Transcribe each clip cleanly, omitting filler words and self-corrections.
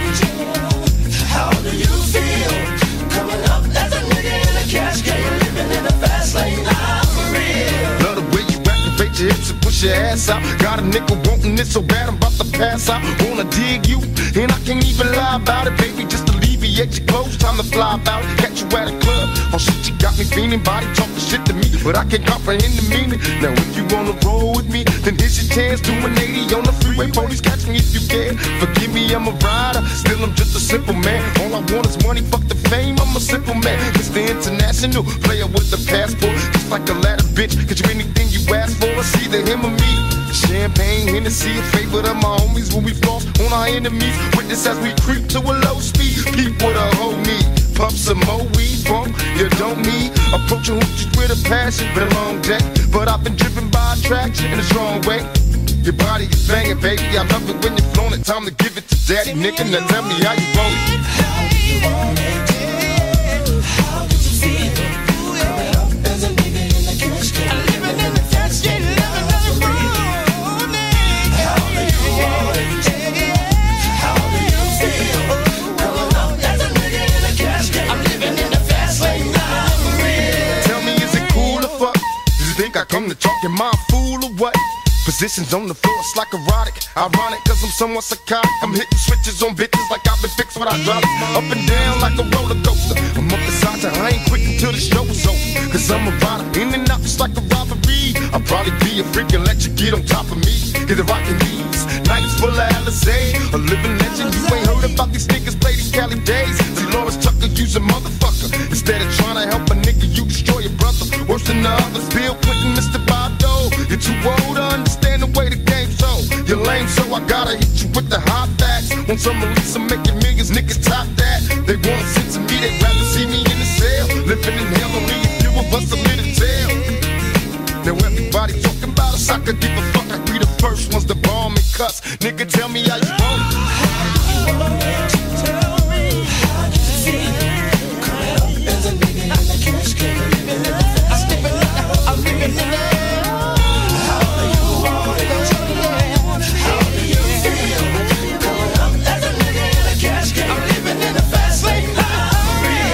How do you feel? Coming up as a nigga in a cash game, living in a fast lane. I'm for real. Love the way you activate your hips and push your ass out. Got a nigga wanting it so bad I'm about to pass out. Wanna dig you, and I can't even lie about it, baby. Just alleviate your clothes, time to fly about. Catch you at a club, oh shit, you got me feeling. Body talking shit to me, but I can't comprehend the meaning. Now if you wanna roll with me, then here's your chance. Do an 80 on the freeway, police catch me if you can. Forgive me, I'm a rider, still I'm just a simple man. All I want is money, fuck the fame, I'm a simple man. Mr. International, player with the passport. Just like a ladder, bitch, get you anything you ask for. It's either him or me. Champagne, Hennessy, a favorite of my homies when we floss on our enemies. Witness as we creep to a low speed. Peep with a whole knee. Pump some more weed, bump, you don't need. Approaching hoochies with a passion, been a long day. But I've been driven by attraction in a strong way. Your body is banging, baby, I love it when you're flown it. Time to give it to daddy, nigga, now tell me how you want it. How do you want it? How did you feel? Coming up as a nigga in a cash game, living in a fast lane. I'm for real. How do you want it? How do you feel? Coming up as a nigga in a cash game, I'm living in a fast lane. I'm for real. Tell me, is it cool or fuck? Does you think I come to talk, am I a fool or what? Positions on the floor, it's like erotic. Ironic, cause I'm somewhat psychotic. I'm hitting switches on bitches like I've been fixed with hydraulics. Up and down like a roller coaster. I'm up beside you, I ain't quick until the show is over. Cause I'm a rider, in and out just like a robbery. I'll probably be a freak and let you get on top of me. Get the rockin' these nights full of Alizé. A living legend, you ain't heard about these niggas play these Cali days. Dolores Tucker, use a motherfucker. Instead of trying to help a nigga, you destroy your brother. Worse than the others, Bill Clinton, Mr. Bado. You're too old to understand the way the game's so. You're lame, so I gotta hit you with the hot facts. Want some release, I'm making millions, niggas top that. They wanna sit to me, they'd rather see me in the cell. Living in hell, only a few of us are lit to tell. Now everybody talking about us, I could give a fuck. I be the first ones to bomb and cuss. Nigga, tell me how you want it. How do you want it? Tell me how do you feel? Coming up as a nigga in a cash game, living in a fast lane. I'm living in a. How do you want it? How do you feel? Coming up as a nigga in a cash game, I'm living in a fast lane. I'm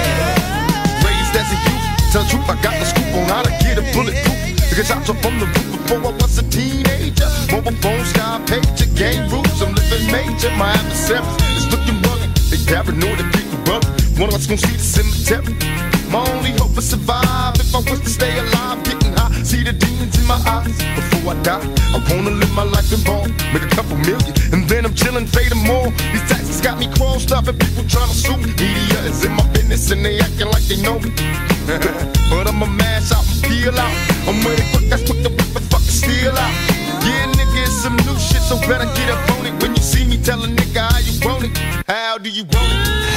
real. Raised as a youth, tell the truth, I got the scoop on how to get a bulletproof. Because I jumped from the roof before I was a teenager. Mobile phone, sky pager, game rules, I'm living major. My adversaries is looking rugged. They paranoid and people rub. One of us gon' see the cemetery. My only hope is survive. If I wish to stay alive, getting high, see the demons in my eyes. Before I die, I wanna live my life in ball, make a couple million, and then I'm chillin', fading more. These taxes got me crossed up and people tryna sue me. Media is in my business and they acting like they know me. But I'ma mash out and peel out. I'm with it quick, that's quick to whip and fucking steal out. Yeah, nigga, it's some new shit, so better get up on it. When you see me, tell a nigga how you want it. How do you want it?